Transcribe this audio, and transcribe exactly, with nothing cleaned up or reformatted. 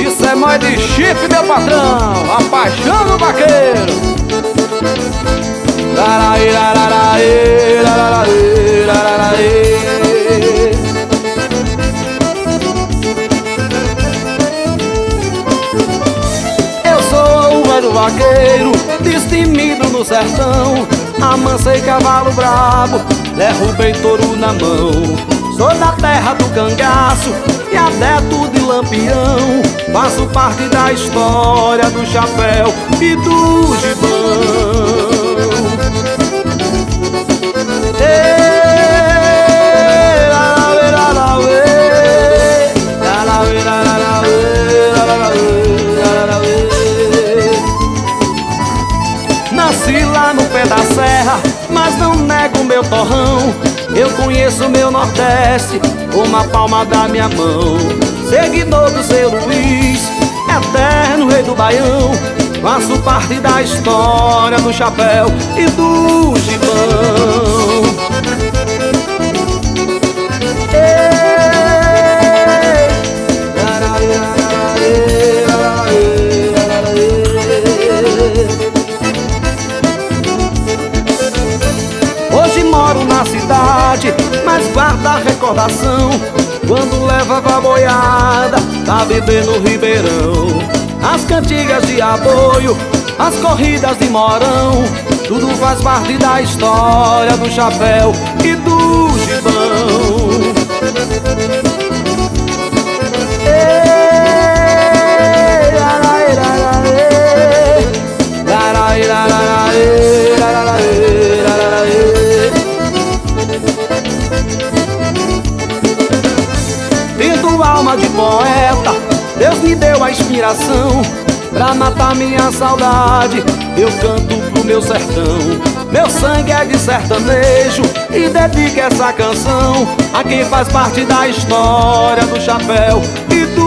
Isso é mói de chifre, meu patrão, a paixão do vaqueiro. Laraí, lararaí, lararaí, lararaí. Eu sou o velho vaqueiro, destemido no sertão. Amancei cavalo brabo, derrubei touro na mão. Sou da terra do cangaço e adepto de Lampião. Faço parte da história do chapéu e do gibão. Nasci lá no pé da serra, mas não nego meu torrão. Eu conheço meu Nordeste como a palma da minha mão. Seguidor do seu Luiz, eterno rei do Baião. Faço parte da história do chapéu e do gibão. Hoje moro na cidade, mas guarda a recordação quando levava a boiada pra beber no Ribeirão. As cantigas de aboio, as corridas de morão, tudo faz parte da história do chapéu e do gibão. Tendo alma de poeta, Deus me deu a inspiração. Pra matar minha saudade, eu canto pro meu sertão. Meu sangue é de sertanejo e dedico essa canção a quem faz parte da história do chapéu e do